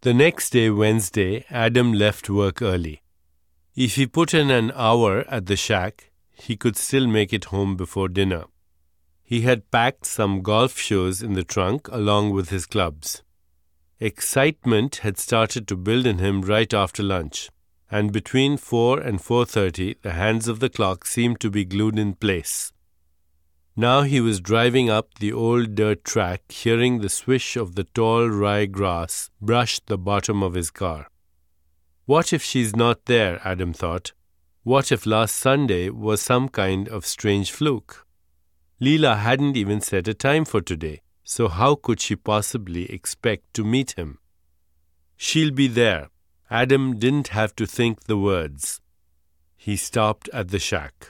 The next day, Wednesday, Adam left work early. If he put in an hour at the shack, he could still make it home before dinner. He had packed some golf shoes in the trunk along with his clubs. Excitement had started to build in him right after lunch, and between 4 and 4:30 the hands of the clock seemed to be glued in place. Now he was driving up the old dirt track, hearing the swish of the tall rye grass brush the bottom of his car. What if she's not there, Adam thought. What if last Sunday was some kind of strange fluke? Leela hadn't even set a time for today, so how could she possibly expect to meet him? She'll be there. Adam didn't have to think the words. He stopped at the shack.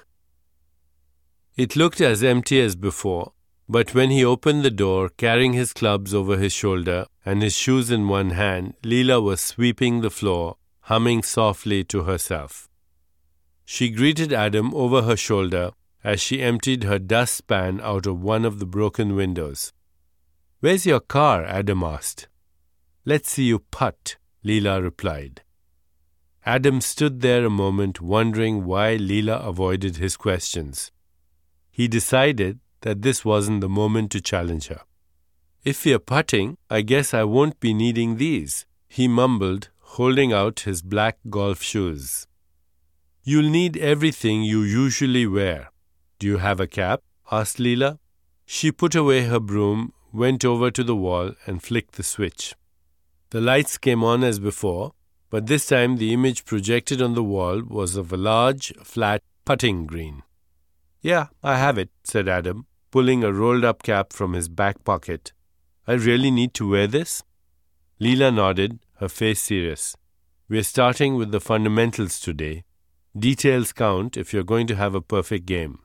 It looked as empty as before, but when he opened the door, carrying his clubs over his shoulder and his shoes in one hand, Leela was sweeping the floor, humming softly to herself. She greeted Adam over her shoulder as she emptied her dustpan out of one of the broken windows. "Where's your car?" Adam asked. "Let's see you putt," Leela replied. Adam stood there a moment, wondering why Leela avoided his questions. He decided that this wasn't the moment to challenge her. "If we're putting, I guess I won't be needing these," he mumbled, holding out his black golf shoes. "You'll need everything you usually wear. Do you have a cap?" asked Leela. She put away her broom, went over to the wall, and flicked the switch. The lights came on as before, but this time the image projected on the wall was of a large, flat putting green. "Yeah, I have it," said Adam, pulling a rolled-up cap from his back pocket. "I really need to wear this?" Leela nodded, her face serious. "We're starting with the fundamentals today. Details count if you're going to have a perfect game."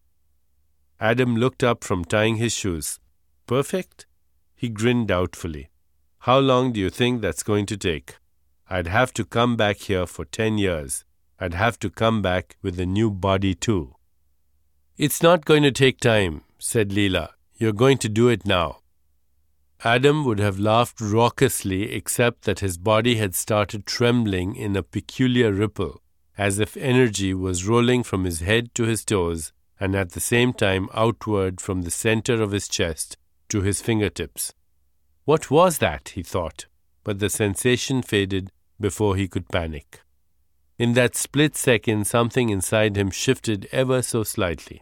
Adam looked up from tying his shoes. "Perfect?" He grinned doubtfully. "How long do you think that's going to take? I'd have to come back here for 10 years. I'd have to come back with a new body too." "It's not going to take time," said Leela. "You're going to do it now." Adam would have laughed raucously except that his body had started trembling in a peculiar ripple, as if energy was rolling from his head to his toes and at the same time outward from the center of his chest to his fingertips. What was that, he thought, but the sensation faded before he could panic. In that split second, something inside him shifted ever so slightly.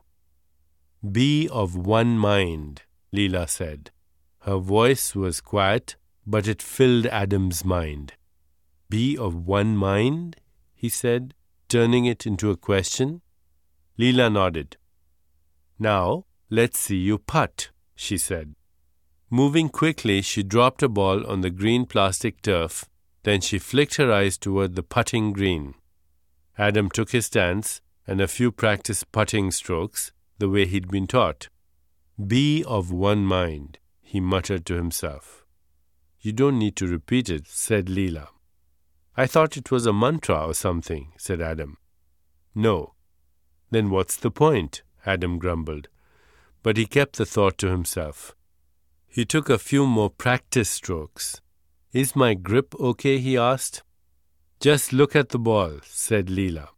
"Be of one mind," Leela said. Her voice was quiet, but it filled Adam's mind. "Be of one mind?" he said, turning it into a question. Leela nodded. "Now, let's see you putt," she said. Moving quickly, she dropped a ball on the green plastic turf. Then she flicked her eyes toward the putting green. Adam took his stance and a few practiced putting strokes the way he'd been taught. "Be of one mind," he muttered to himself. "You don't need to repeat it," said Leela. "I thought it was a mantra or something," said Adam. "No." "Then what's the point?" Adam grumbled. But he kept the thought to himself. He took a few more practice strokes. "Is my grip okay?" he asked. "Just look at the ball," said Leela.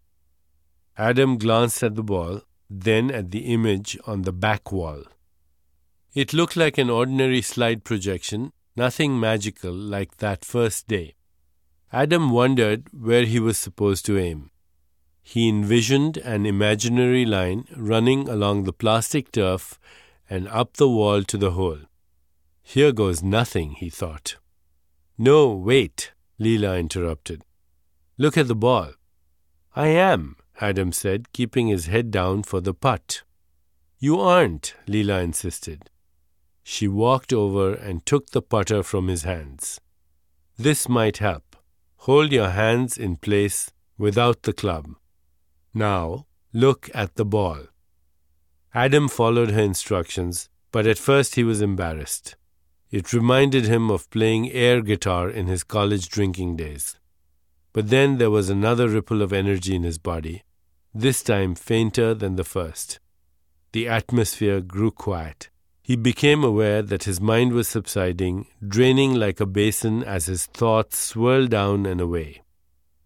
Adam glanced at the ball, then at the image on the back wall. It looked like an ordinary slide projection, nothing magical like that first day. Adam wondered where he was supposed to aim. He envisioned an imaginary line running along the plastic turf and up the wall to the hole. "Here goes nothing," he thought. "No, wait," Leela interrupted. "Look at the ball." "I am," Adam said, keeping his head down for the putt. "You aren't," Leela insisted. She walked over and took the putter from his hands. "This might help. Hold your hands in place without the club. Now, look at the ball." Adam followed her instructions, but at first he was embarrassed. It reminded him of playing air guitar in his college drinking days. But then there was another ripple of energy in his body, this time fainter than the first. The atmosphere grew quiet. He became aware that his mind was subsiding, draining like a basin as his thoughts swirled down and away.